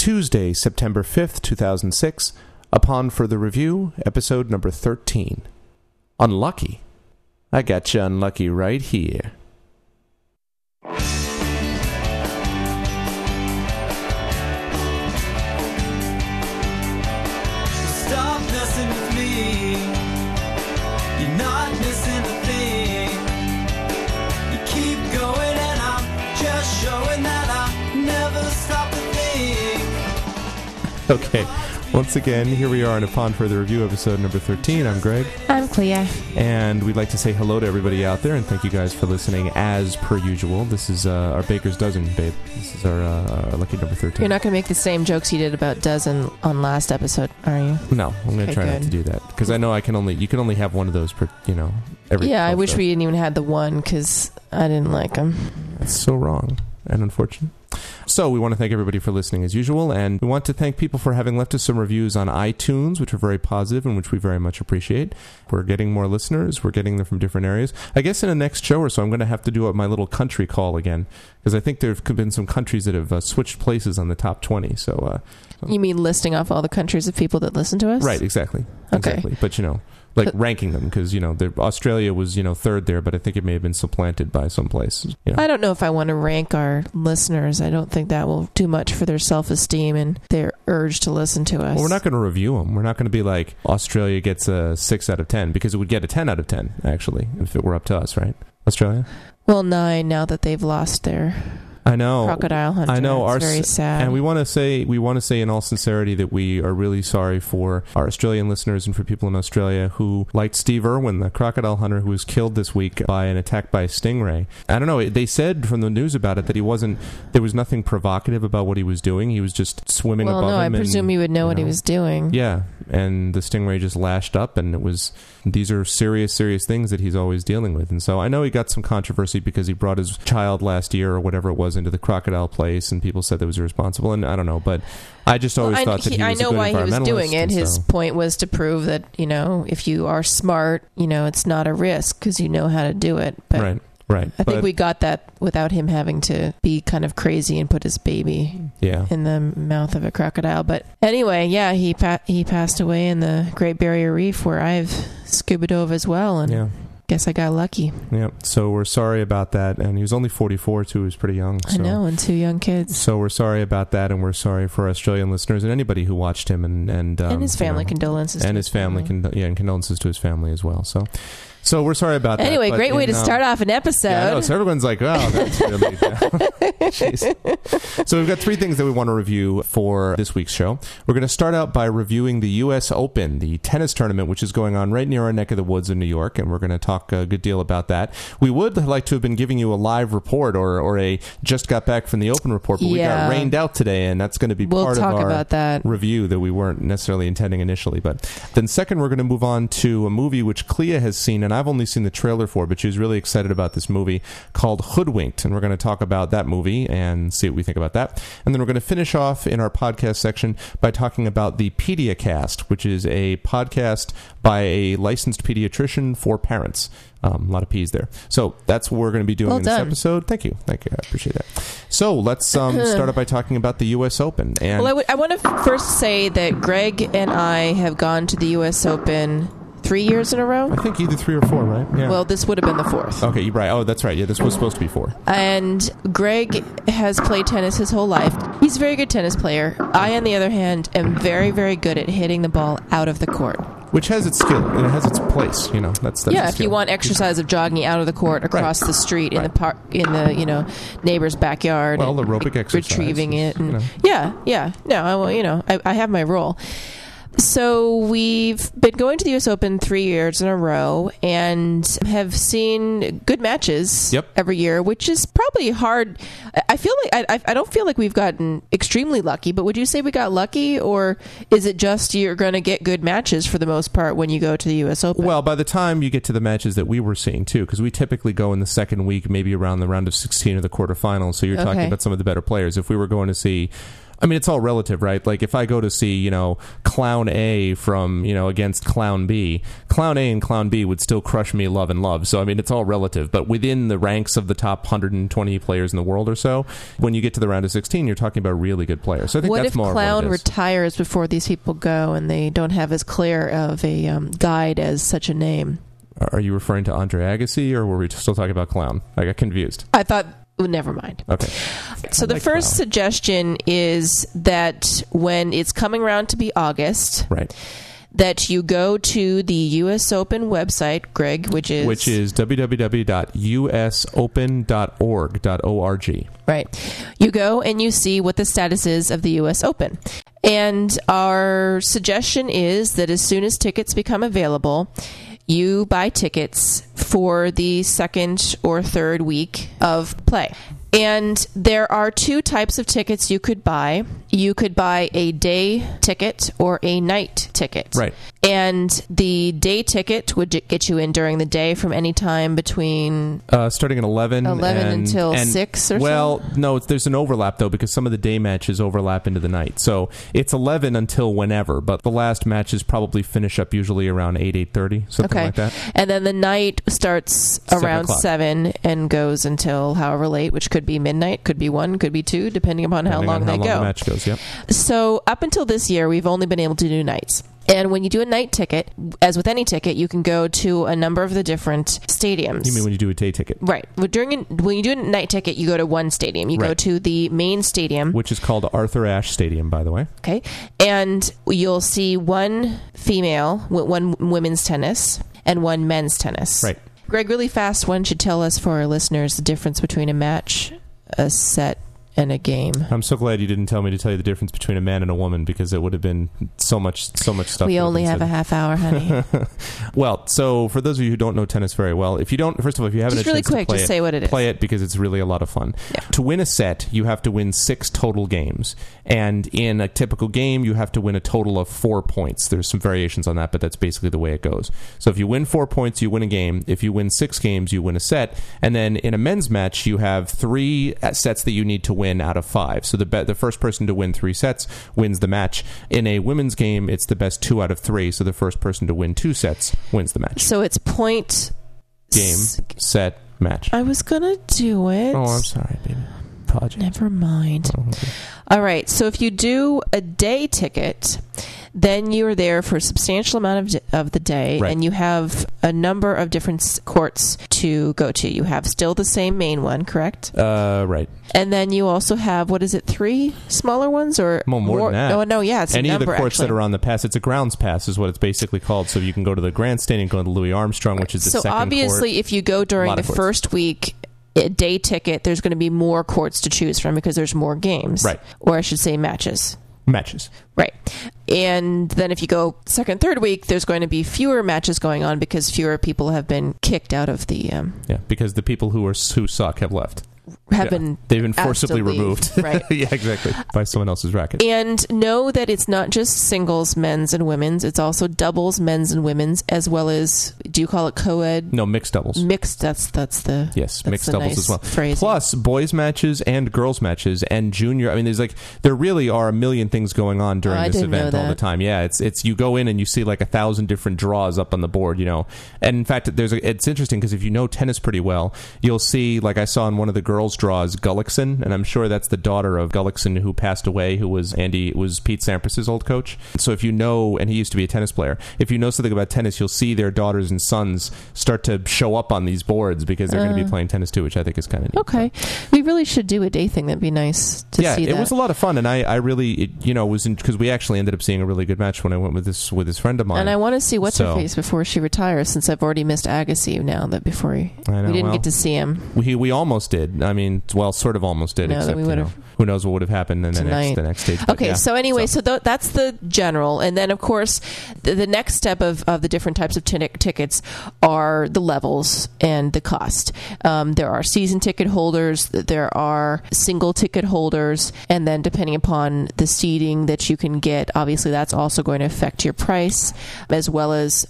Tuesday, September 5th, 2006. Upon further review, episode number 13. Unlucky. I got you unlucky right here. Stop messing with me. You're not missing a thing. You keep going and I'm just showing that I never stop to think. Okay, once again, here we are in Upon Further Review, episode number 13. I'm Greg. I'm Clea. And we'd like to say hello to everybody out there, and thank you guys for listening as per usual. This is our Baker's Dozen, babe. This is our lucky number 13. You're not going to make the same jokes you did about dozen on last episode, are you? No, I'm going to Okay, try not good. to do that, because I know you can only have one of those per, every... Yeah, I 12 wish shows. we didn't even had the one because I didn't like them. That's so wrong and unfortunate. So we want to thank everybody for listening as usual, and we want to thank people for having left us some reviews on iTunes, which are very positive and which we very much appreciate. We're getting more listeners. We're getting them from different areas. I guess in the next show or so, I'm going to have to do my little country call again, because I think there have been some countries that have switched places on the top 20. So, You mean listing off all the countries of people that listen to us? right, exactly. Okay. Exactly. But, ranking them, because, Australia was, third there, but I think it may have been supplanted by some place. I don't know if I want to rank our listeners. I don't think that will do much for their self-esteem and their urge to listen to us. Well, we're not going to review them. We're not going to be like Australia gets a 6 out of 10, because it would get a 10 out of 10, actually, if it were up to us, right? Australia? Well, 9 now that they've lost their I know. crocodile hunter. I know. It's very sad. And we want to say in all sincerity that we are really sorry for our Australian listeners and for people in Australia who liked Steve Irwin, the crocodile hunter who was killed this week by an attack by a stingray. I don't know. They said from the news about it that there was nothing provocative about what he was doing. He was just swimming above him. Well, no, I presume he would know what he was doing. Yeah, and the stingray just lashed up, and these are serious, serious things that he's always dealing with. And so I know he got some controversy because he brought his child last year or whatever it was into the crocodile place, and people said that was irresponsible, and I don't know, but I just always thought that he was I know a good why he was environmentalist, doing it. and His so- point was to prove that, if you are smart, it's not a risk because you know how to do it. But Right. I think we got that without him having to be kind of crazy and put his baby in the mouth of a crocodile. But anyway, yeah, he passed away in the Great Barrier Reef where I've scuba dove as well, and guess I got lucky. Yeah, so we're sorry about that, and he was only 44 too. He was pretty young. So. I know, and 2 young kids. So we're sorry about that, and we're sorry for Australian listeners and anybody who watched him, and his family condolences. And his family, and condolences to his family as well. So we're sorry about that. Anyway, great way to start off an episode. Yeah, I know, so everyone's like, oh, that's really Jeez. So we've got 3 things that we want to review for this week's show. We're going to start out by reviewing the U.S. Open, the tennis tournament, which is going on right near our neck of the woods in New York, and we're going to talk a good deal about that. We would like to have been giving you a live report or a just got back from the Open report, but we got rained out today, and that's going to be part of our review that we weren't necessarily intending initially. But then second, we're going to move on to a movie which Clea has seen, and I've only seen the trailer for, but she's really excited about this movie called Hoodwinked, and we're going to talk about that movie and see what we think about that. And then we're going to finish off in our podcast section by talking about the PediaCast, which is a podcast by a licensed pediatrician for parents. A lot of P's there. So that's what we're going to be doing in this episode. Thank you. I appreciate that. So let's start out by talking about the U.S. Open. And well, I want to first say that Greg and I have gone to the U.S. Open 3 years in a row. I think either 3 or 4, right? Yeah. Well, this would have been the 4th. Okay, you're right. Oh, that's right. Yeah, this was supposed to be 4. And Greg has played tennis his whole life. He's a very good tennis player. I, on the other hand, am very, very good at hitting the ball out of the court. Which has its skill and it has its place, That's if you want exercise of jogging out of the court across the street in the park, in the neighbor's backyard. Well, aerobic exercise, retrieving it. And, No, I have my role. So we've been going to the U.S. Open 3 years in a row and have seen good matches every year, which is probably hard. I feel like I don't feel like we've gotten extremely lucky, but would you say we got lucky, or is it just you're going to get good matches for the most part when you go to the U.S. Open? Well, by the time you get to the matches that we were seeing, too, because we typically go in the second week, maybe around the round of 16 or the quarterfinals, so you're talking about some of the better players. If we were going to see I mean, it's all relative, right? Like, if I go to see, Clown A from, against Clown B, Clown A and Clown B would still crush me love and love. So, I mean, it's all relative. But within the ranks of the top 120 players in the world or so, when you get to the round of 16, you're talking about really good players. So I think what that's if more Clown what it is. retires before these people go and they don't have as clear of a guide as such a name? Are you referring to Andre Agassi, or were we still talking about Clown? I got confused. I thought... never mind. Okay. So the first suggestion is that when it's coming around to be August, right, that you go to the U.S. Open website, Greg, which is www.usopen.org. Right. You go and you see what the status is of the U.S. Open. And our suggestion is that as soon as tickets become available, you buy tickets for the second or third week of play. And there are two types of tickets you could buy. You could buy a day ticket or a night ticket. Right. And the day ticket would get you in during the day from any time between... starting at 11 until 6 or so? Well, no, there's an overlap, though, because some of the day matches overlap into the night. So it's 11 until whenever, but the last matches probably finish up usually around 8:30, something like that. And then the night starts around 7 and goes until however late, which could be midnight, could be 1, could be 2, depending upon how long they go. The match goes, yep. So up until this year, we've only been able to do nights. And when you do a night ticket, as with any ticket, you can go to a number of the different stadiums. You mean when you do a day ticket? Right. When you do a night ticket, you go to one stadium. You go to the main stadium. Which is called Arthur Ashe Stadium, by the way. Okay. And you'll see one female, one women's tennis, and one men's tennis. Right. Greg, really fast, one should tell us for our listeners the difference between a match, a set, and a game. I'm so glad you didn't tell me to tell you the difference between a man and a woman, because it would have been so much stuff. We only have a half hour, honey. Well, so for those of you who don't know tennis very well, if you don't, first of all, if you haven't just really quick, just say what it is. Play it, because it's really a lot of fun. Yeah. To win a set, you have to win 6 total games, and in a typical game, you have to win a total of 4 points. There's some variations on that, but that's basically the way it goes. So if you win 4 points, you win a game. If you win 6 games, you win a set. And then in a men's match, you have 3 sets that you need to win out of 5. So the first person to win 3 sets wins the match. In a women's game, it's the best 2 out of 3. So the first person to win 2 sets wins the match. So it's point... Game, set, match. I was going to do it. Oh, I'm sorry, baby. Apologies. Never mind. Oh, okay. All right. So if you do a day ticket, then you're there for a substantial amount of the day, right. And you have a number of different courts to go to. You have still the same main one, correct? Right. And then you also have, 3 smaller ones? Or more than that. Oh, no, yeah, it's any a number, of the courts actually. that are on the pass. It's a grounds pass is what it's basically called. So you can go to the grandstand and go to Louis Armstrong, which is the second court. So obviously, if you go during the first week, a day ticket, there's going to be more courts to choose from because there's more games. Right. Or I should say matches. Right. And then if you go second, third week, there's going to be fewer matches going on because fewer people have been kicked out of the... yeah, because the people who suck have left. They've been forcibly removed. Right. Yeah, exactly. By someone else's racket. And know that it's not just singles, men's and women's. It's also doubles, men's and women's, as well as, do you call it co-ed? No, mixed doubles. Mixed, that's the... Yes, that's mixed the doubles nice as well. Phrasing. Plus, boys matches and girls matches and junior. I mean, there really are a million things going on during this event all the time. Yeah, it's you go in and you see like 1,000 different draws up on the board, And in fact, it's interesting because if you know tennis pretty well, you'll see, like I saw in one of the girls' draws, Gullickson, and I'm sure that's the daughter of Gullickson who passed away, who was Pete Sampras's old coach. So if you know, and he used to be a tennis player, if you know something about tennis, you'll see their daughters and sons start to show up on these boards because they're going to be playing tennis too, which I think is kind of neat. Okay. We really should do a day thing. That'd be nice to see that. Yeah, it was a lot of fun, and I really, was because we actually ended up seeing a really good match when I went with this friend of mine. And I want to see what's-her-face before she retires, since I've already missed Agassi now that before we didn't get to see him. We almost did. I mean, sort of almost did, except who knows what would have happened in the next stage. Okay, so anyway, so that's the general. And then, of course, the next step of the different types of tickets are the levels and the cost. There are season ticket holders, there are single ticket holders, and then depending upon the seating that you can get, obviously that's also going to affect your price, as well as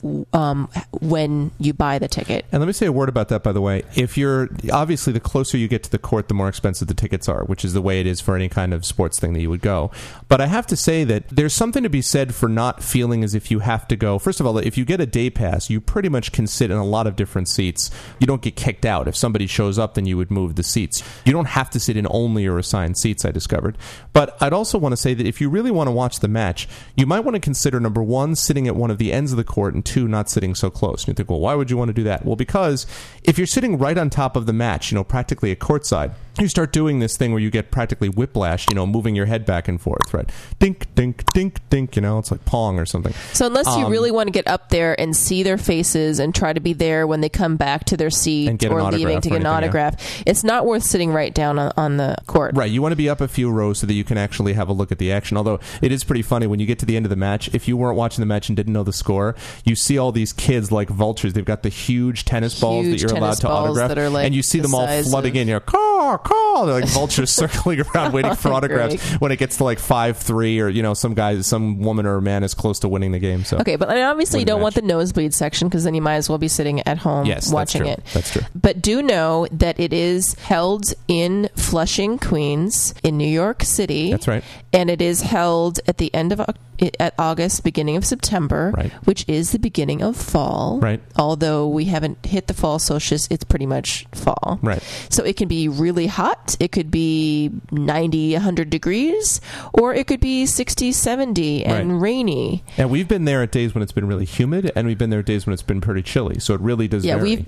when you buy the ticket. And let me say a word about that, by the way. If you're, obviously, the closer you get to the court, the more expensive the tickets are, which is the way it is is for any kind of sports thing that you would go. But I have to say that there's something to be said for not feeling as if you have to go. First of all, if you get a day pass, you pretty much can sit in a lot of different seats. You don't get kicked out. If somebody shows up, then you would move the seats. You don't have to sit in only your assigned seats, I discovered. But I'd also want to say that if you really want to watch the match, you might want to consider, number one, sitting at one of the ends of the court, and two, not sitting so close. And you think, well, why would you want to do that? Well, because if you're sitting right on top of the match, practically at courtside, you start doing this thing where you get practically whiplash, moving your head back and forth, right? Dink, dink, dink, dink, it's like Pong or something. So unless you really want to get up there and see their faces and try to be there when they come back to their seat or leaving to get an autograph, it's not worth sitting right down on the court. Right. You want to be up a few rows so that you can actually have a look at the action. Although it is pretty funny when you get to the end of the match, if you weren't watching the match and didn't know the score, you see all these kids like vultures. They've got the huge tennis balls that you're allowed to autograph. And you see them all flooding in. You're caw. They're like vultures circling around waiting for autographs when it gets to like 5-3 or, some woman or a man is close to winning the game. So okay, but obviously you don't want the nosebleed section because then you might as well be sitting at home watching it. That's true. But do know that it is held in Flushing, Queens, in New York City. That's right. And it is held at the end of August, beginning of September, which is the beginning of fall. Right. Although we haven't hit the fall solstice, it's pretty much fall. Right. So it can be really hot. It could be 90, 100 degrees, or it could be 60, 70 and rainy. And we've been there at days when it's been really humid, and we've been there at days when it's been pretty chilly. So it really does vary.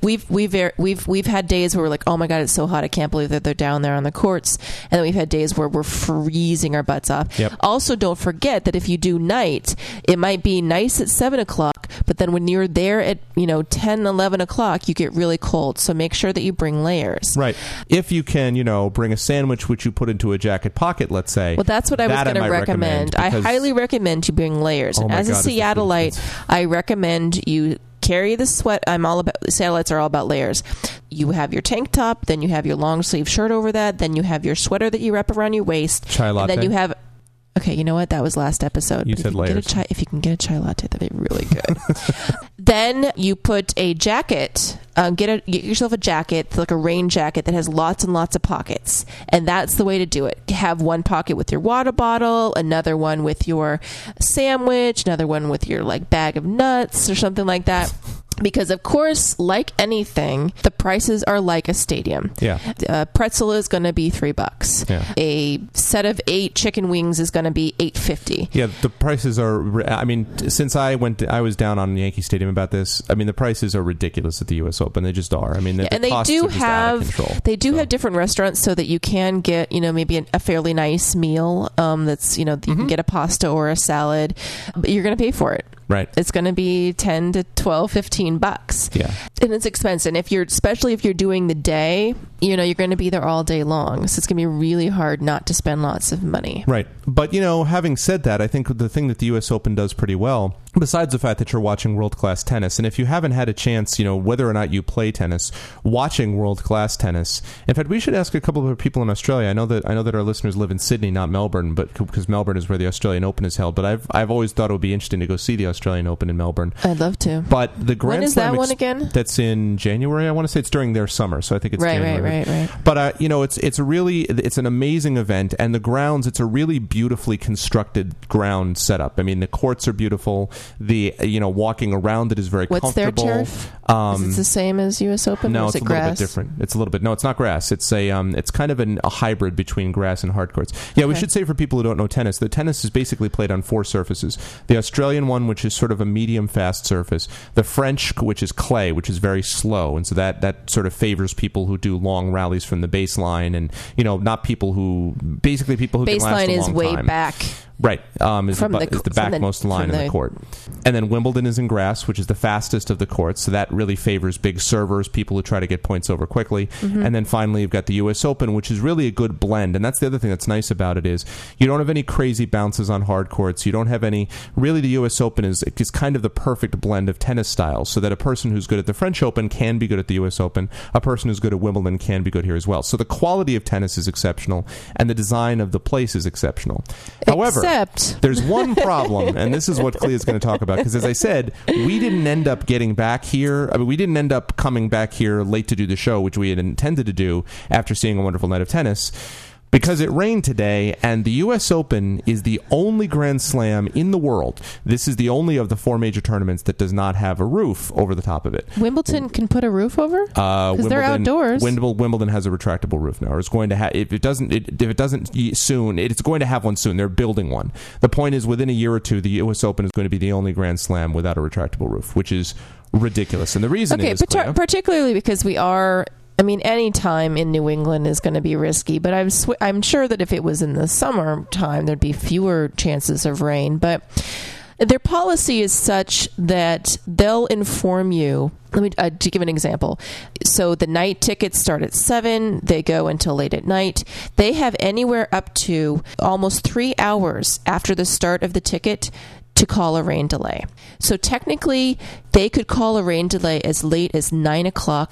We've had days where we're like, oh my God, it's so hot, I can't believe that they're down there on the courts. And then we've had days where we're freezing our butts off. Yep. Also, don't forget that if you do night, it might be nice at 7 o'clock, but then when you're there at 10, 11 o'clock, you get really cold. So make sure that you bring layers. Right. If you can, bring a sandwich which you put into a jacket pocket, let's say. Well, that's what I was going to recommend. I highly recommend you bring layers. And as a Seattleite, I recommend you carry the sweat. Seattleites are all about layers. You have your tank top, then you have your long sleeve shirt over that, then you have your sweater that you wrap around your waist. Chai latte. And then you have... Okay, you know what? That was last episode. You said layers. If you can get a chai latte, that'd be really good. Then you put a jacket. Get yourself a jacket, like a rain jacket that has lots and lots of pockets. And that's the way to do it. Have one pocket with your water bottle, another one with your sandwich, another one with your bag of nuts or something like that. Because, of course, like anything, the prices are like a stadium. Yeah. A pretzel is going to be $3. Yeah. A set of 8 chicken wings is going to be $8.50. Yeah, the prices are... since I was down on Yankee Stadium about this, the prices are ridiculous at the U.S. Open. They just are. The costs are just out of control. They do have different restaurants so that you can get, maybe a fairly nice meal that's, you can get a pasta or a salad, but you're going to pay for it. Right. It's going to be $10 to $12, $15. Yeah. And it's expensive. And especially if you're doing the day, you're going to be there all day long. So it's going to be really hard not to spend lots of money. Right. But, having said that, I think the thing that the U.S. Open does pretty well, besides the fact that you're watching world-class tennis, and if you haven't had a chance, whether or not you play tennis, watching world-class tennis. In fact, we should ask a couple of people in Australia. I know that our listeners live in Sydney, not Melbourne, but because Melbourne is where the Australian Open is held. But I've always thought it would be interesting to go see the Australian Open in Melbourne. I'd love to. But the Grand Slam... When is that one again? That's in January. I want to say it's during their summer, so I think it's January. Right. But, it's an amazing event, and the grounds, it's a really beautifully constructed ground setup. The courts are beautiful. The, walking around it is very comfortable. What's their turf? Is it the same as U.S. Open? No, or it's a little bit different. It's a little bit... No, it's not grass. It's it's kind of a hybrid between grass and hard courts. Yeah, we should say for people who don't know tennis, the tennis is basically played on 4 surfaces. The Australian one, which is sort of a medium fast surface. The French, which is clay, which is very slow, and so that sort of favors people who do long rallies from the baseline, and not people who can last a long time. Baseline is way back. Right, is the backmost line in the court. And then Wimbledon is in grass, which is the fastest of the courts, so that really favors big servers, people who try to get points over quickly. Mm-hmm. And then finally, you've got the U.S. Open, which is really a good blend, and that's the other thing that's nice about it is you don't have any crazy bounces on hard courts. You don't have any... Really, the U.S. Open is kind of the perfect blend of tennis styles, so that a person who's good at the French Open can be good at the U.S. Open. A person who's good at Wimbledon can be good here as well. So the quality of tennis is exceptional, and the design of the place is exceptional. However... There's one problem, and this is what Clea's going to talk about, because as I said, we didn't end up getting back here. We didn't end up coming back here late to do the show, which we had intended to do after seeing A Wonderful Night of Tennis, because it rained today, and the U.S. Open is the only Grand Slam in the world. This is the only of the 4 major tournaments that does not have a roof over the top of it. Wimbledon can put a roof over? Because they're outdoors. Wimbledon has a retractable roof now. Or it's going to have. If it doesn't soon, it's going to have one soon. They're building one. The point is, within a year or two, the U.S. Open is going to be the only Grand Slam without a retractable roof, which is ridiculous. And the reason is particularly because we are. I mean, any time in New England is going to be risky, but I'm sure that if it was in the summertime, there'd be fewer chances of rain. But their policy is such that they'll inform you. Let me to give an example. So the night tickets start at 7. They go until late at night. They have anywhere up to almost 3 hours after the start of the ticket to call a rain delay. So technically, they could call a rain delay as late as 9 o'clock,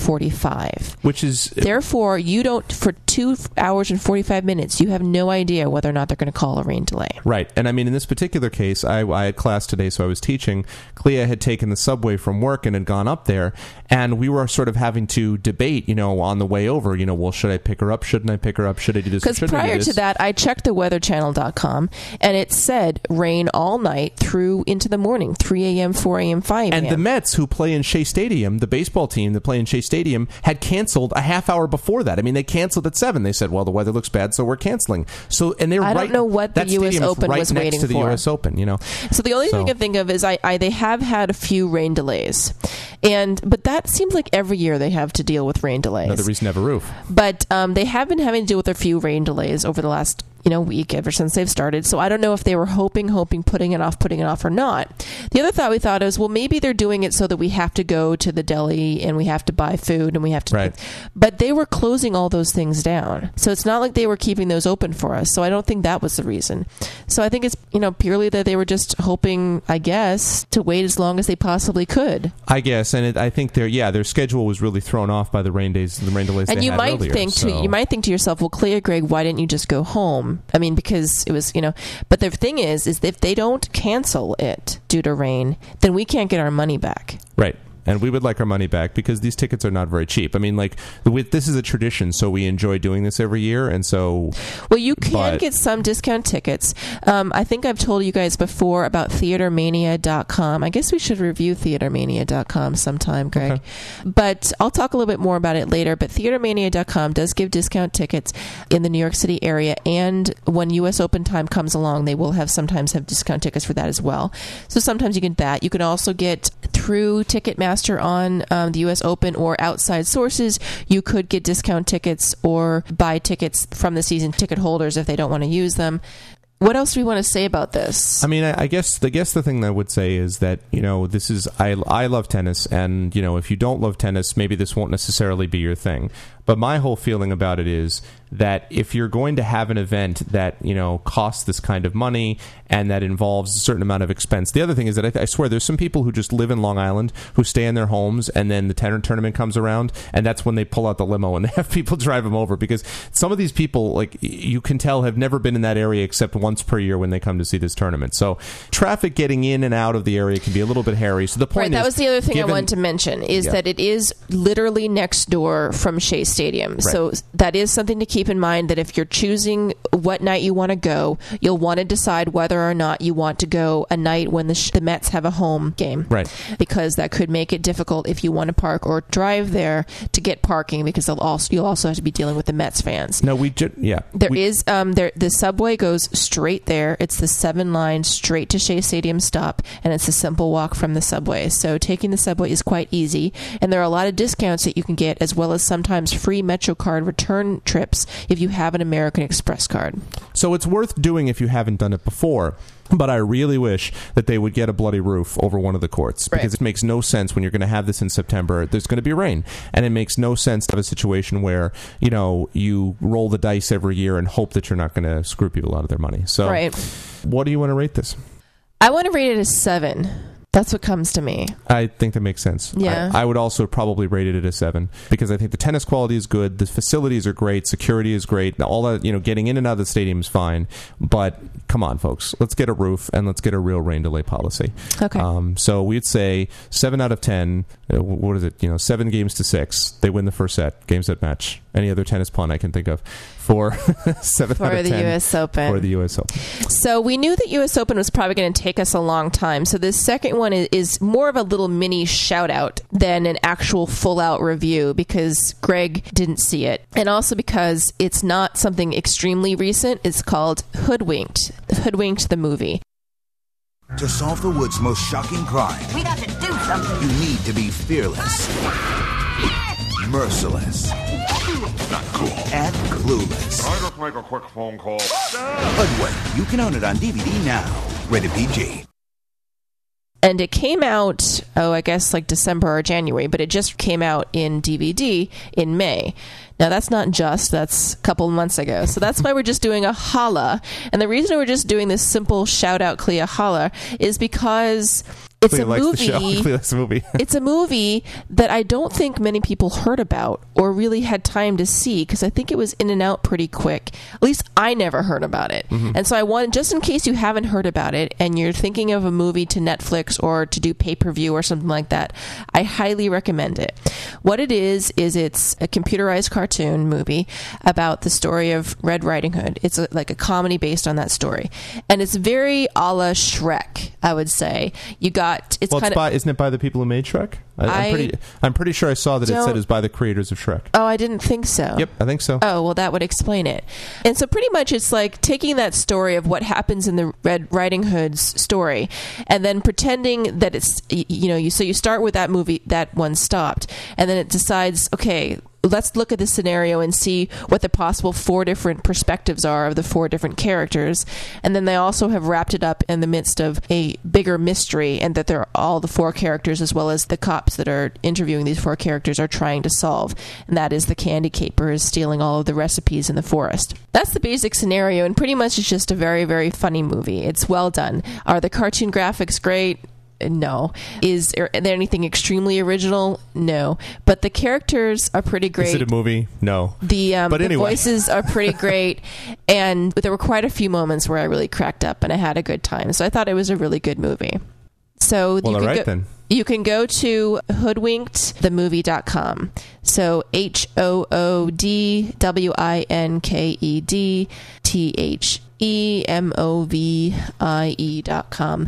9:45. Which is... Therefore, you don't, for 2 hours and 45 minutes, you have no idea whether or not they're going to call a rain delay. Right. And I mean, in this particular case, I had class today, so I was teaching. Clea had taken the subway from work and had gone up there, and we were sort of having to debate, on the way over, well, should I pick her up? Shouldn't I pick her up? Should I do this? Because prior to that, I checked the weatherchannel.com, and it said rain all night through into the morning, 3 a.m., 4 a.m., 5 a.m. And the Mets, who play in Shea Stadium, the baseball team that play in Shea Stadium, had canceled a half hour before that. I mean, they canceled at 7. They said, well, the weather looks bad, so we're canceling. So, and they're I don't know what the U.S. Open right was next waiting to the for. U.S. Open, So the only thing I can think of is they have had a few rain delays. But that seems like every year they have to deal with rain delays. Another reason to have a roof. But they have been having to deal with a few rain delays over the last week ever since they've started. So I don't know if they were hoping, putting it off or not. The other thought we thought is, well, maybe they're doing it so that we have to go to the deli and we have to buy food and we have to... Right. But they were closing all those things down. So it's not like they were keeping those open for us. So I don't think that was the reason. So I think it's, purely that they were just hoping, I guess, to wait as long as they possibly could. I guess. And I think their schedule was really thrown off by the rain delays and they you had might earlier. You might think to yourself, well, Clea, Greg, why didn't you just go home? I mean, because it was, but the thing is if they don't cancel it due to rain, then we can't get our money back. Right. And we would like our money back because these tickets are not very cheap. I mean, this is a tradition, so we enjoy doing this every year, and so... Well, you can get some discount tickets. I think I've told you guys before about TheaterMania.com. I guess we should review TheaterMania.com sometime, Greg. Okay. But I'll talk a little bit more about it later. But TheaterMania.com does give discount tickets in the New York City area, and when U.S. Open time comes along, they will sometimes have discount tickets for that as well. So sometimes you get that. You can also get through Ticketmaster on the U.S. Open or outside sources. You could get discount tickets or buy tickets from the season ticket holders if they don't want to use them. What else do we want to say about this? I mean, I guess the thing that I would say is that, this is, I love tennis, and, if you don't love tennis, maybe this won't necessarily be your thing. But my whole feeling about it is that if you're going to have an event that, costs this kind of money and that involves a certain amount of expense. The other thing is that I swear there's some people who just live in Long Island who stay in their homes, and then the tennis tournament comes around, and that's when they pull out the limo and they have people drive them over, because some of these people, you can tell, have never been in that area except once per year when they come to see this tournament. So traffic getting in and out of the area can be a little bit hairy. So the point is... that was the other thing I wanted to mention, is that it is literally next door from Shea Stadium. Right. So that is something to keep in mind, that if you're choosing what night you want to go, you'll want to decide whether or not you want to go a night when the Mets have a home game. Right. Because that could make it difficult if you want to park or drive there to get parking, because you'll also have to be dealing with the Mets fans. No, the subway goes straight there. It's the 7 line straight to Shea Stadium stop, and it's a simple walk from the subway. So taking the subway is quite easy, and there are a lot of discounts that you can get, as well as sometimes free MetroCard return trips if you have an American Express card. So it's worth doing if you haven't done it before. But I really wish that they would get a bloody roof over one of the courts, because it makes no sense when you're going to have this in September. There's going to be rain, and it makes no sense to have a situation where, you roll the dice every year and hope that you're not going to screw people out of their money. So what do you want to rate this? I want to rate it a 7. That's what comes to me. I think that makes sense. Yeah. I would also probably rate it at a 7, because I think the tennis quality is good, the facilities are great, security is great, all that, getting in and out of the stadium is fine. But come on, folks, let's get a roof and let's get a real rain delay policy. Okay. So we'd say 7 out of 10. What is it? 7 games to 6. They win the first set. Game, set, match. any other tennis pun I can think of for 7 For out of the 10 US Open. for the U.S. Open. So we knew that US Open was probably going to take us a long time. So this second one is more of a little mini shout out than an actual full out review because Greg didn't see it. And also because it's not something extremely recent. It's called Hoodwinked. Hoodwinked the movie. To solve the wood's most shocking crime, We got to do something. you need to be fearless, merciless, and clueless. I just make a quick phone call. Hoodwink. You can own it on DVD now. Rated PG. And it came out, I guess like December or January, but it just came out in DVD in May. Now, that's not just, that's a couple of months ago. So that's why we're just doing a holla. And the reason we're just doing this simple shout-out Clea holla is because it's Clea a likes movie. the show. Clea likes the movie. It's a movie that I don't think many people heard about or really had time to see because I think it was in and out pretty quick. At least I never heard about it. And so I wanted, just in case you haven't heard about it and you're thinking of a movie to Netflix or to do pay-per-view or something like that, I highly recommend it. What it is it's a computerized cartoon movie about the story of Red Riding Hood. It's like a comedy based on that story. And it's very a la Shrek, I would say. You got, it's Well, kind of... isn't it by the people who made Shrek? I'm pretty sure I saw that it said it was by the creators of Shrek. Oh, I didn't think so. Yep, I think so. Oh, well, that would explain it. And so pretty much it's like taking that story of what happens in the Red Riding Hood's story and then pretending that it's, so you start with that movie, that one stopped, and then it decides, okay, let's look at this scenario and see what the possible 4 different perspectives are of the 4 different characters. And then they also have wrapped it up in the midst of a bigger mystery and that they're all the 4 characters as well as the cops that are interviewing these 4 characters are trying to solve. And that is the candy capers stealing all of the recipes in the forest. That's the basic scenario, and pretty much it's just a very, very funny movie. It's well done. Are the cartoon graphics great? No. Is there anything extremely original? No. But the characters are pretty great. Is it a movie? No. The anyway. voices are pretty great, and there were quite a few moments where I really cracked up and I had a good time. So I thought it was a really good movie. So Well, all right, then. You can go to hoodwinkedthemovie.com. So HOODWINKEDTHEMOVIE.com.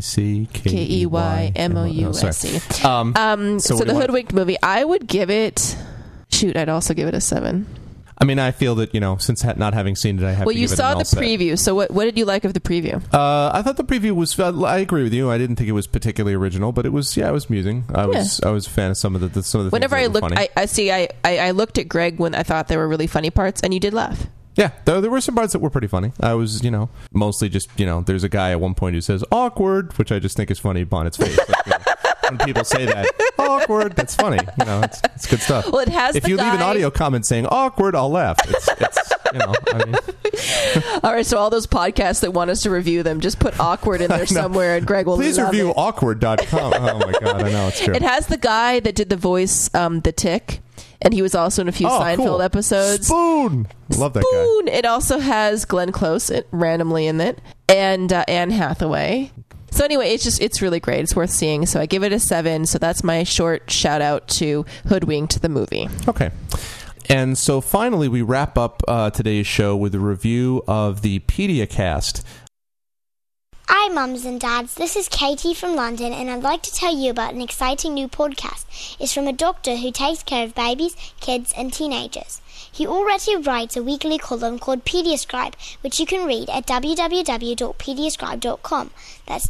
KEYMOUSE. So the Hoodwinked movie, I would give it... Shoot, I'd also give it a 7. I mean, I feel that, since not having seen it, I have to give you it an saw the all set. preview, so what did you like of the preview? I thought the preview was... I agree with you. I didn't think it was particularly original, but it was amusing. I was a fan of some of the Whenever things I that were looked, funny. I looked at Greg when I thought there were really funny parts, and you did laugh. Yeah, there were some parts that were pretty funny. I was, mostly just, there's a guy at one point who says, awkward, which I just think is funny upon its face. When people say that, awkward, that's funny. It's good stuff. Well, it has if the you leave an guy- audio comment saying awkward, I'll laugh. It's All right, so all those podcasts that want us to review them, just put awkward in there somewhere, and Greg will please love review it. awkward.com. Oh my God, I know, it's true. It has the guy that did the voice, the Tick, and he was also in a few Seinfeld cool. episodes. Spoon! Love that guy. Spoon! It also has Glenn Close randomly in it, and Anne Hathaway. So anyway, it's really great. It's worth seeing. So I give it a 7. So that's my short shout out to Hoodwinked the movie. Okay. And so finally, we wrap up today's show with a review of the PediaCast. Hi, mums and dads. This is Katie from London, and I'd like to tell you about an exciting new podcast. It's from a doctor who takes care of babies, kids, and teenagers. He already writes a weekly column called Pediascribe, which you can read at www.pediascribe.com. That's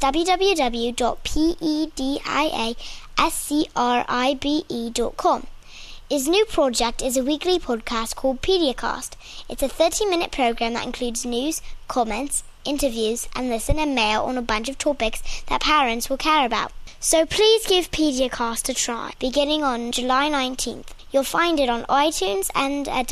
www.pediascribe.com. His new project is a weekly podcast called PediaCast. It's a 30-minute program that includes news, comments, interviews, and listener mail on a bunch of topics that parents will care about. So please give PediaCast a try, beginning on July 19th. You'll find it on iTunes and at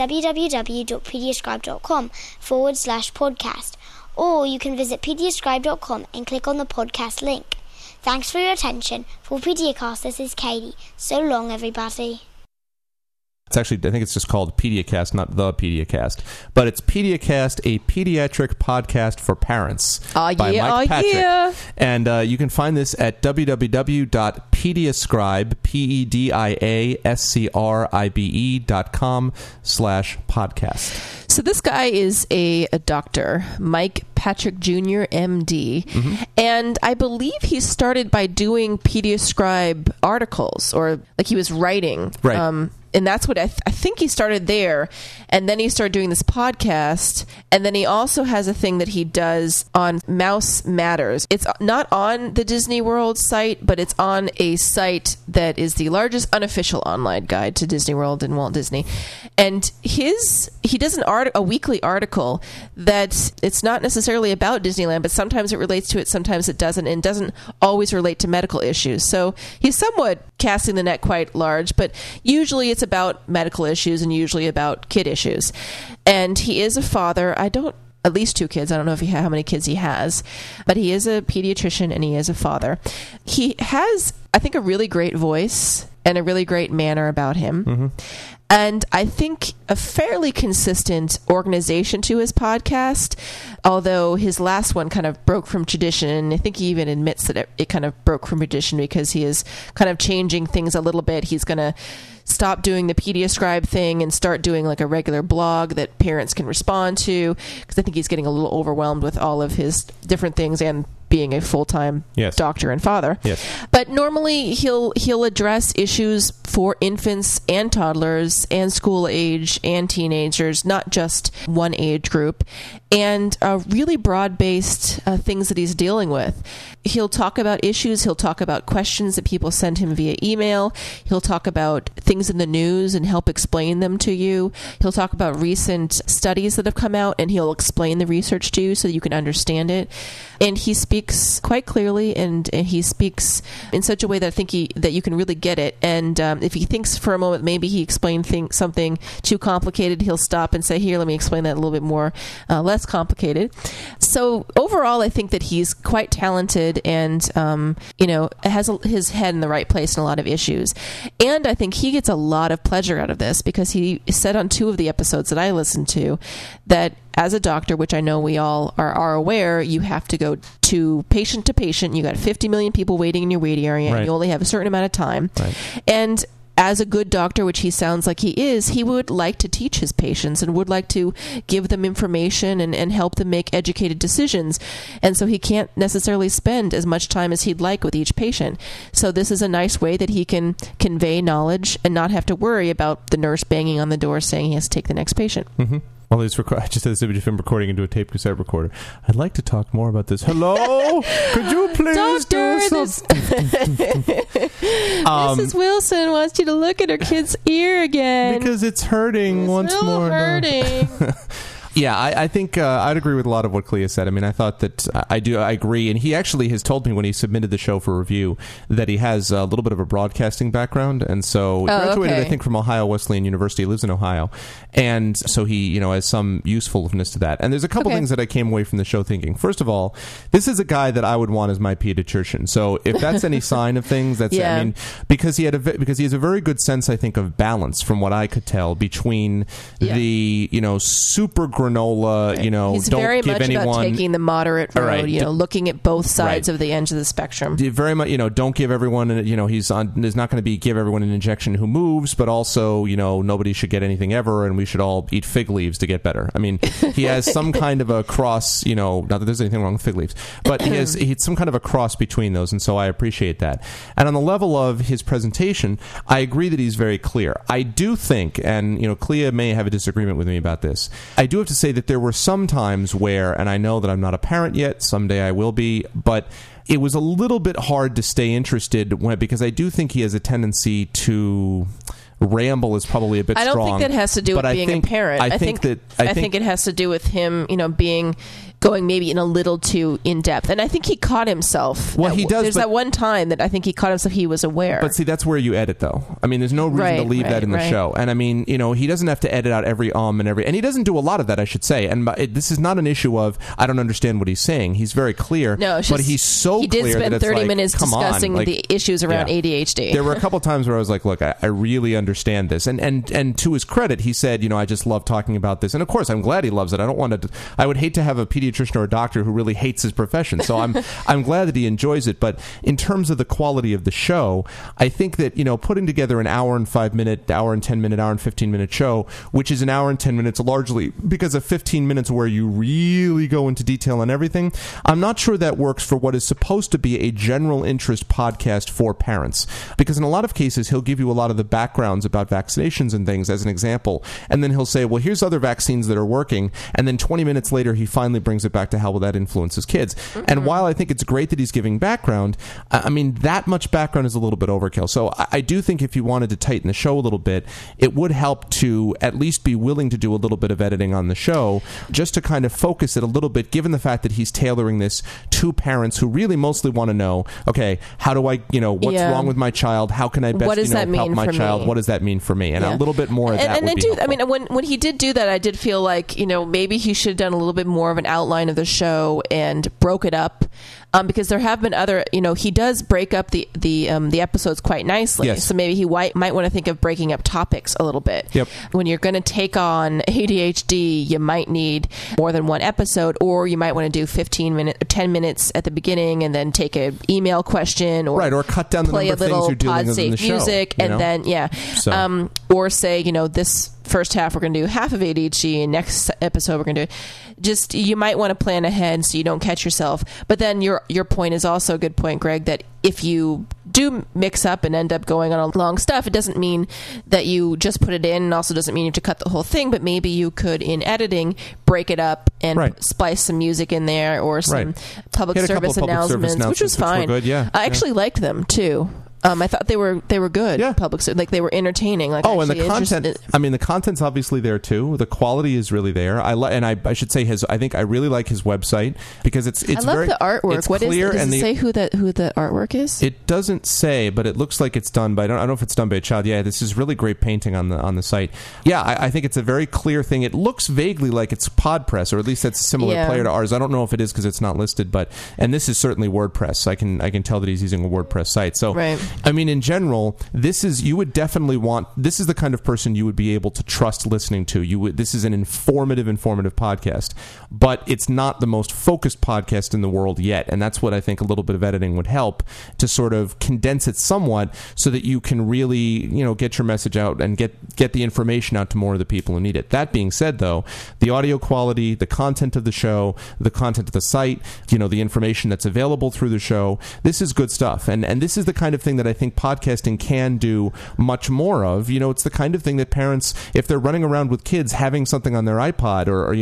www.pediascribe.com/podcast. Or you can visit pediascribe.com and click on the podcast link. Thanks for your attention. For PediaCast, this is Katie. So long, everybody. It's actually, I think it's just called PediaCast, not the PediaCast. But it's PediaCast, a pediatric podcast for parents by Mike Patrick. Yeah. And you can find this at www.pediascribe.com. Pediascribe, PEDIASCRIBE.com/podcast. So this guy is a doctor, Mike Patrick Jr., MD, and I believe he started by doing Pediascribe articles, or like he was writing. Right. And that's what I think he started there. And then he started doing this podcast. And then he also has a thing that he does on Mouse Matters. It's not on the Disney World site, but it's on a site that is the largest unofficial online guide to Disney World and Walt Disney. And he does a weekly article that it's not necessarily about Disneyland, but sometimes it relates to it, sometimes it doesn't, and doesn't always relate to medical issues. So he's somewhat casting the net quite large, but usually it's about medical issues and usually about kid issues. And he is a father. At least 2 kids. I don't know how many kids he has, but he is a pediatrician and he is a father. He has, I think, a really great voice and a really great manner about him. And I think a fairly consistent organization to his podcast, although his last one kind of broke from tradition. And I think he even admits that it kind of broke from tradition because he is kind of changing things a little bit. He's going to stop doing the Pediascribe thing and start doing like a regular blog that parents can respond to, because I think he's getting a little overwhelmed with all of his different things and being a full-time doctor and father. Yes. But normally he'll address issues for infants and toddlers and school age and teenagers, not just one age group, and really broad-based things that he's dealing with. He'll talk about issues. He'll talk about questions that people send him via email. He'll talk about things in the news and help explain them to you. He'll talk about recent studies that have come out, and he'll explain the research to you so that you can understand it. And he speaks quite clearly, and he speaks in such a way that I think that you can really get it. And if he thinks for a moment maybe he explained something too complicated, he'll stop and say, "Here, let me explain that a little bit more, less complicated." So overall, I think that he's quite talented and has his head in the right place in a lot of issues. And I think he gets a lot of pleasure out of this, because he said on 2 of the episodes that I listened to that as a doctor, which I know we all are aware, you have to go to patient. You got 50 million people waiting in your waiting area, and you only have a certain amount of time. Right. And as a good doctor, which he sounds like he is, he would like to teach his patients and would like to give them information and help them make educated decisions. And so he can't necessarily spend as much time as he'd like with each patient. So this is a nice way that he can convey knowledge and not have to worry about the nurse banging on the door saying he has to take the next patient. Mm-hmm. Well, I just had this image of him recording into a tape cassette recorder. I'd like to talk more about this. Hello? Could you please do something? Mrs. Wilson wants you to look at her kid's ear again. Because it's hurting once more. Hurting. Yeah, I think I'd agree with a lot of what Clea said. I mean, I thought that I agree. And he actually has told me when he submitted the show for review that he has a little bit of a broadcasting background. And so he graduated, I think, from Ohio Wesleyan University. He lives in Ohio. And so he, has some usefulness to that. And there's a couple things that I came away from the show thinking. First of all, this is a guy that I would want as my pediatrician. So if that's any sign of things, that's, I mean, because he has a very good sense, I think, of balance from what I could tell between the, super granola, he's don't very give much anyone about taking the moderate road, looking at both sides of the edge of the spectrum. Very much, don't give everyone, there's not going to give everyone an injection who moves, but also, nobody should get anything ever, and we should all eat fig leaves to get better. I mean, he has some kind of a cross, not that there's anything wrong with fig leaves, but he's some kind of a cross between those, and so I appreciate that. And on the level of his presentation, I agree that he's very clear. I do think, and Clea may have a disagreement with me about this, I do have to say that there were some times where, and I know that I'm not a parent yet, someday I will be, but it was a little bit hard to stay interested because I do think he has a tendency to ramble is probably a bit strong. I don't think that has to do with being a parent. I think it has to do with him, going maybe in a little too in-depth. And I think he caught himself. Well, he does. There's that one time that I think he caught himself, he was aware. But see, that's where you edit, though. I mean, there's no reason to leave that in the show. And I mean, he doesn't have to edit out every and he doesn't do a lot of that, I should say. And this is not an issue of, I don't understand what he's saying. He's very clear. No, it's just, but he's so clear he did spend 30 minutes discussing on, the issues around ADHD. There were a couple times where I was like, look, I really understand this. And to his credit, he said, I just love talking about this. And of course, I'm glad he loves it. I would hate to have a pediatrician pediatrician or a doctor who really hates his profession. So I'm glad that he enjoys it. But in terms of the quality of the show, I think that, putting together an hour and 5 minute, hour and 10 minute, hour and 15 minute show, which is an hour and 10 minutes largely because of 15 minutes where you really go into detail on everything, I'm not sure that works for what is supposed to be a general interest podcast for parents. Because in a lot of cases, he'll give you a lot of the backgrounds about vaccinations and things as an example. And then he'll say, well, here's other vaccines that are working. And then 20 minutes later, he finally brings it back to how will that influences kids. Mm-hmm. And while I think it's great that he's giving background, I mean, that much background is a little bit overkill. So I do think if you wanted to tighten the show a little bit, it would help to at least be willing to do a little bit of editing on the show, just to kind of focus it a little bit, given the fact that he's tailoring this to parents who really mostly want to know, okay, how do I, what's wrong with my child? How can I best, help my child? What does that mean for me? And a little bit more of that would be helpful. I mean, when he did do that, I did feel like, maybe he should have done a little bit more of an outline of the show and broke it up. Because there have been other, he does break up the episodes quite nicely. Yes. So maybe he might want to think of breaking up topics a little bit. Yep. When you're going to take on ADHD, you might need more than one episode, or you might want to do 15 minutes, 10 minutes at the beginning, and then take an email question, or or cut down the number of things you're dealing with in the show. Music, and then or say, this first half we're going to do half of ADHD, and next episode we're going to do. Just, you might want to plan ahead so you don't catch yourself. But then your point is also a good point, Greg, that if you do mix up and end up going on a long stuff, it doesn't mean that you just put it in, and also doesn't mean you have to cut the whole thing, but maybe you could, in editing, break it up and splice some music in there, or some public service announcements, which was fine. Good, yeah. I actually liked them too. I thought they were good. Yeah. Like they were entertaining. Like, and the content. I mean, the content's obviously there too. The quality is really there. I should say I think I really like his website because it's I love very the artwork. It's what clear, is it? Does and it say who the artwork is? It doesn't say, but it looks like it's done by. I don't know if it's done by a child. Yeah, this is really great painting on the site. Yeah, I think it's a very clear thing. It looks vaguely like it's PodPress, or at least that's a similar player to ours. I don't know if it is because it's not listed, and this is certainly WordPress. I can tell that he's using a WordPress site. So I mean, in general, this is the kind of person you would be able to trust listening to. This is an informative podcast, but it's not the most focused podcast in the world yet, and that's what I think a little bit of editing would help to sort of condense it somewhat, so that you can really get your message out and get the information out to more of the people who need it. That being said, though, the audio quality, the content of the show, the content of the site, the information that's available through the show, this is good stuff, and this is the kind of thing that I think podcasting can do much more of. It's the kind of thing that parents, if they're running around with kids, having something on their iPod, or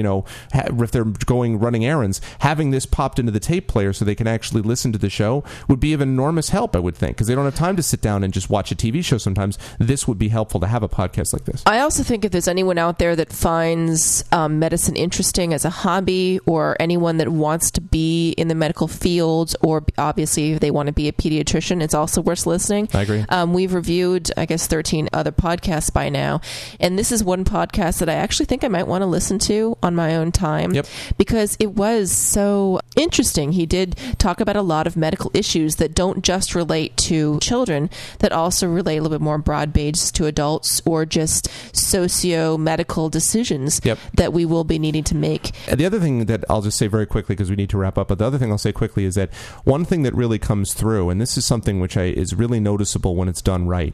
if they're running errands, having this popped into the tape player so they can actually listen to the show would be of enormous help, I would think, because they don't have time to sit down and just watch a TV show sometimes. This would be helpful to have a podcast like this. I also think if there's anyone out there that finds medicine interesting as a hobby, or anyone that wants to be in the medical field, or obviously if they want to be a pediatrician, it's also worth listening. I agree. We've reviewed, I guess, 13 other podcasts by now, and this is one podcast that I actually think I might want to listen to on my own time, because it was so interesting. He did talk about a lot of medical issues that don't just relate to children, that also relate a little bit more broad-based to adults, or just socio-medical decisions that we will be needing to make. The other thing that I'll just say very quickly, because we need to wrap up, but the other thing I'll say quickly is that one thing that really comes through, and this is something which is really noticeable when it's done right,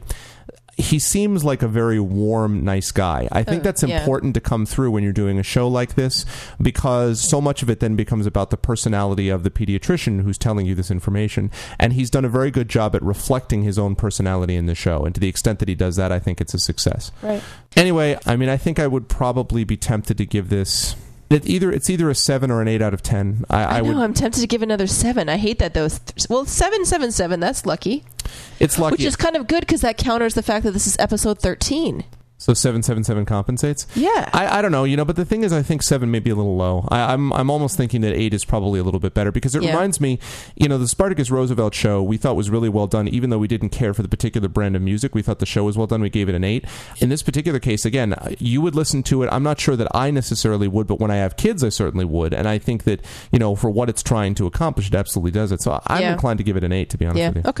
he seems like a very warm, nice guy. I think that's important to come through when you're doing a show like this, because so much of it then becomes about the personality of the pediatrician who's telling you this information, and he's done a very good job at reflecting his own personality in the show, and to the extent that he does that, I think it's a success. Right. Anyway, I mean, I think I would probably be tempted to give this... It's either a 7 or an 8 out of 10. I know, I'm tempted to give another 7. I hate that those. Well, 777. That's lucky. It's lucky, which is kind of good because that counters the fact that this is episode 13. So 777 compensates? Yeah. I don't know, but the thing is, I think 7 may be a little low. I'm almost thinking that 8 is probably a little bit better, because it reminds me, the Spartacus Roosevelt show we thought was really well done, even though we didn't care for the particular brand of music. We thought the show was well done. We gave it an 8. In this particular case, again, you would listen to it. I'm not sure that I necessarily would, but when I have kids, I certainly would. And I think that, for what it's trying to accomplish, it absolutely does it. So I'm inclined to give it an 8, to be honest with you. Okay.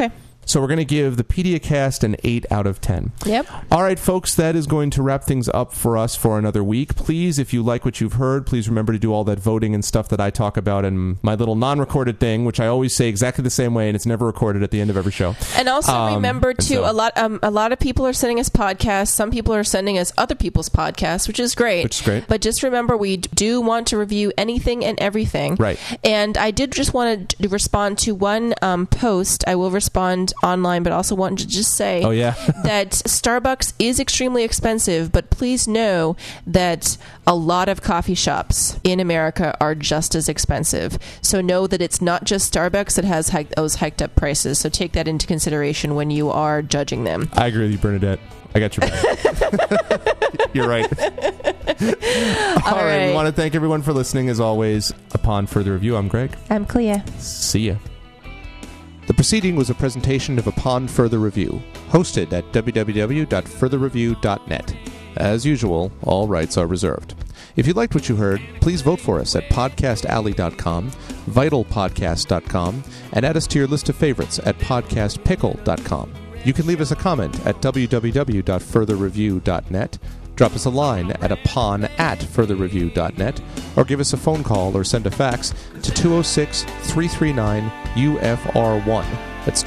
So we're going to give the Pediacast an 8 out of 10. Yep. All right, folks, that is going to wrap things up for us for another week. Please, if you like what you've heard, please remember to do all that voting and stuff that I talk about in my little non-recorded thing, which I always say exactly the same way, and it's never recorded at the end of every show. And also remember, too, a lot of people are sending us podcasts. Some people are sending us other people's podcasts, which is great. But just remember, we do want to review anything and everything. Right. And I did just want to respond to one post. I will respond online, but also want to just say that Starbucks is extremely expensive, but please know that a lot of coffee shops in America are just as expensive. So know that it's not just Starbucks that has those hiked up prices. So take that into consideration when you are judging them. I agree with you, Bernadette. I got your back. You're right. All right. We want to thank everyone for listening. As always, upon further review, I'm Greg. I'm Clea. See ya. The proceeding was a presentation of Upon Further Review, hosted at www.furtherreview.net. As usual, all rights are reserved. If you liked what you heard, please vote for us at podcastalley.com, vitalpodcast.com, and add us to your list of favorites at podcastpickle.com. You can leave us a comment at www.furtherreview.net, drop us a line at upon@furtherreview.net, or give us a phone call or send a fax to 206-339-UFR1. That's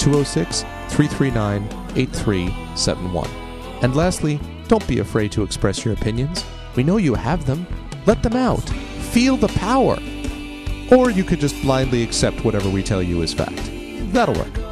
206-339-8371. And lastly, don't be afraid to express your opinions. We know you have them. Let them out. Feel the power. Or you could just blindly accept whatever we tell you is fact. That'll work.